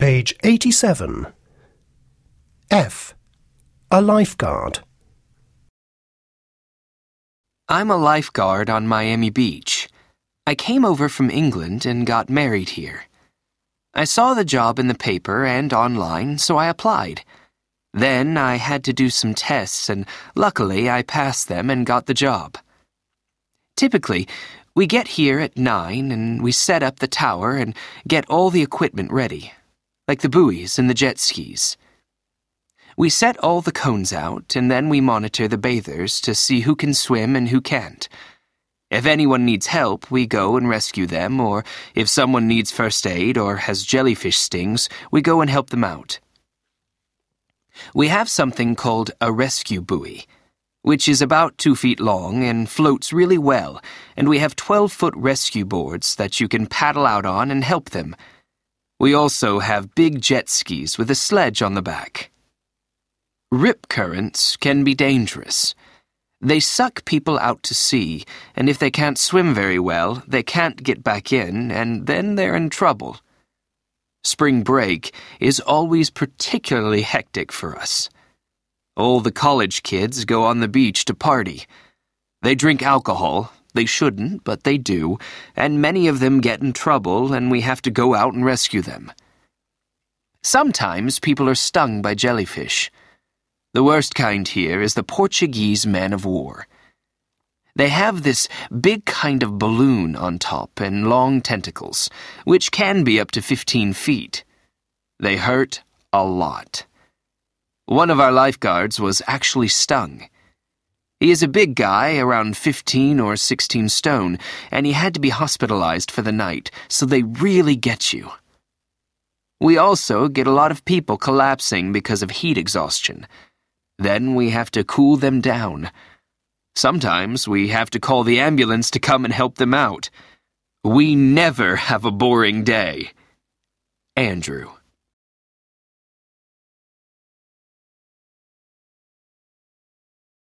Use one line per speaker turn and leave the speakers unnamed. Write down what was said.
Page 87. F. A lifeguard.
I'm a lifeguard on Miami Beach. I came over from England and got married here. I saw the job in the paper and online, so I applied. Then I had to do some tests, and luckily I passed them and got the job. Typically, we get here at 9 and we set up the tower and get all the equipment ready, like the buoys and the jet skis. We set all the cones out and then we monitor the bathers to see who can swim and who can't. If anyone needs help, we go and rescue them, or if someone needs first aid or has jellyfish stings, we go and help them out. We have something called a rescue buoy, which is about 2 feet long and floats really well, and we have 12-foot rescue boards that you can paddle out on and help them. We also have big jet skis with a sledge on the back. Rip currents can be dangerous. They suck people out to sea, and if they can't swim very well, they can't get back in, and then they're in trouble. Spring break is always particularly hectic for us. All the college kids go on the beach to party. They drink alcohol. They shouldn't, but they do, and many of them get in trouble, and we have to go out and rescue them. Sometimes people are stung by jellyfish. The worst kind here is the Portuguese man-of-war. They have this big kind of balloon on top and long tentacles, which can be up to 15 feet. They hurt a lot. One of our lifeguards was actually stung. He is a big guy, around 15 or 16 stone, and he had to be hospitalized for the night, so they really get you. We also get a lot of people collapsing because of heat exhaustion. Then we have to cool them down. Sometimes we have to call the ambulance to come and help them out. We never have a boring day. Andrew.